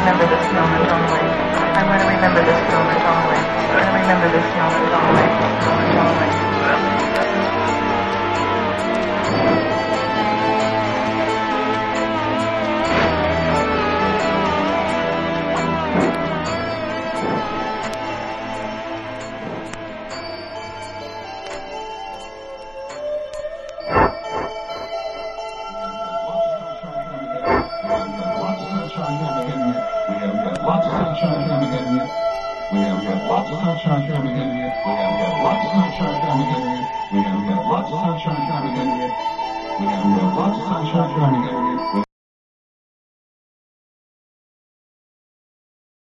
remember this moment only. I want to remember this moment only. I want to remember this moment only. Moment only. Lots of sunshine coming in here. We have lots of sunshine coming in here. We have lots of sunshine coming in here. We have lots of sunshine coming in here. We have lots of sunshine coming in here. We